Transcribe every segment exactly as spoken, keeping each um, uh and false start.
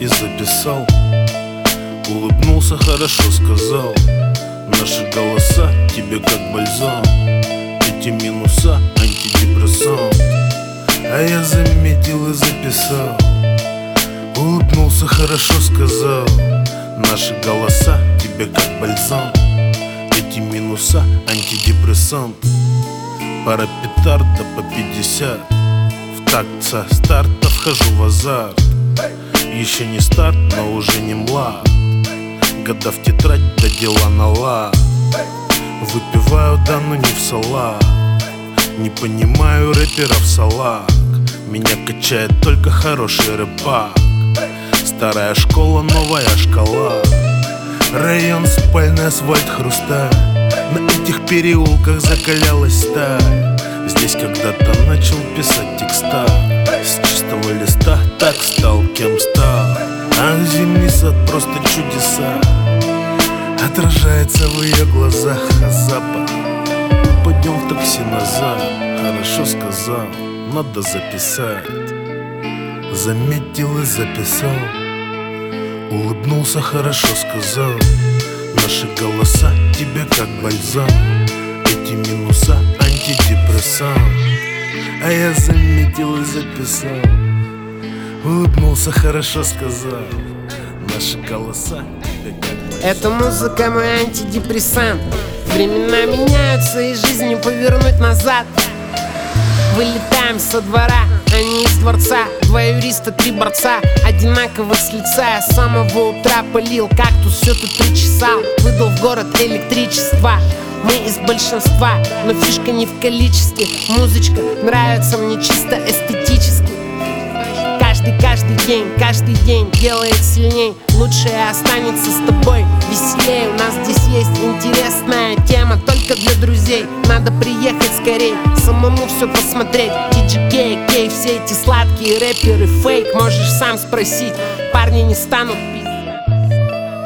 и записал. Улыбнулся, хорошо сказал. Наши голоса тебе как бальзам. Эти минуса антидепрессант. А я заметил и записал. Улыбнулся, хорошо сказал. Наши голоса тебе как бальзам. Эти минуса антидепрессант. Пара петарда по пятьдесят. В такт со старта вхожу в азарт. Еще не старт, но уже не млад. Года в тетрадь, да дела на лад. Выпиваю, да но не в салат. Не понимаю рэперов салак. Меня качает только хороший рэпак. Старая школа, новая шкала. Район, спальный асфальт, хрусталь. На этих переулках закалялась сталь. Здесь когда-то начал писать текста. С чистого листа так стал, кем стал. Ах, зимний сад, просто чудеса. Отражается в ее глазах, а запах. Пойдем в такси назад. Хорошо сказал, надо записать. Заметил и записал. Улыбнулся, хорошо сказал. Наши голоса тебе как бальзам. Эти минуса антидепрессант. А я заметил и записал. Улыбнулся, хорошо сказал. Наши голоса тебе как бальзам. Эта музыка мой антидепрессант. Времена меняются и жизнь не повернуть назад. Вылетаем со двора, а не из дворца. Два юриста, три борца, одинаковых с лица. Я с самого утра пылил кактус, все тут причесал. Выдал в город электричество. Мы из большинства, но фишка не в количестве. Музычка нравится мне чисто эстетически. Каждый, каждый день, каждый день делает сильней. Лучшее останется с тобой, веселее. У нас здесь есть интересная тема, только для друзей. Надо приехать скорей, самому все посмотреть. Диджей Кей, Кей, все эти сладкие рэперы фейк. Можешь сам спросить, парни не станут пиздить.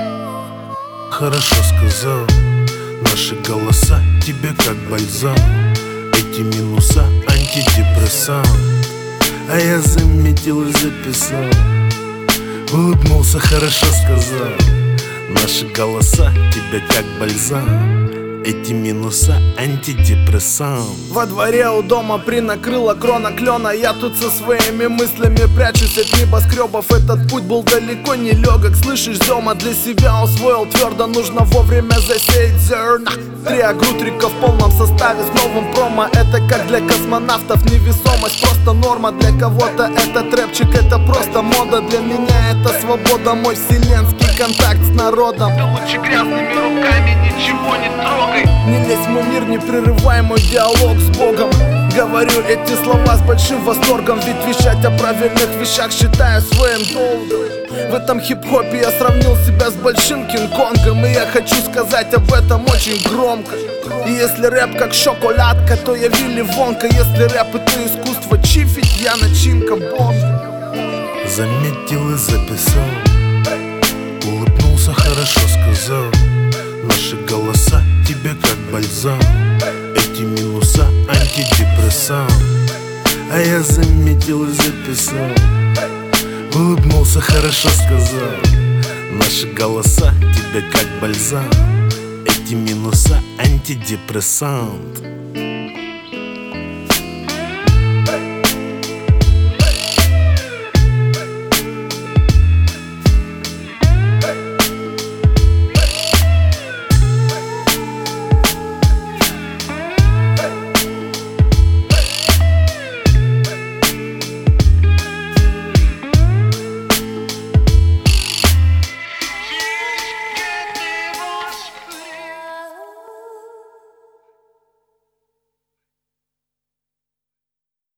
Хорошо сказал. Наши голоса тебе как бальзам. Эти минуса антидепрессант. А я заметил и записал. Улыбнулся, хорошо сказал. Наши голоса тебе как бальзам. Эти минуса антидепрессант. Во дворе у дома принакрыла крона клена. Я тут со своими мыслями прячусь от небоскребов. Этот путь был далеко не легок. Слышишь, Зема для себя усвоил твердо. Нужно вовремя засеять зерна. Три агрутрика в полном составе с новым промо. Это как для космонавтов невесомость, просто норма. Для кого-то это трэпчик, это просто мода. Для меня это свобода, мой вселенский контакт с народом. Ты лучше грязными руками ничего не трогай. Не лезь в мой мир, не прерывай мой диалог с Богом. Говорю эти слова с большим восторгом, ведь вещать о правильных вещах считаю своим долгом. В этом хип-хопе я сравнил себя с большим Кинг-Конгом. И я хочу сказать об этом очень громко. И если рэп как шоколадка, то я Вилли Вонка. Если рэп это искусство чифить, я начинка бомба. Заметил и записал. Улыбнулся, хорошо сказал. Наши голоса тебе как бальзам. Эти минуса антидепрессант. А я заметил и записал. Улыбнулся, хорошо сказал. Наши голоса тебе как бальзам. Эти минуса антидепрессант.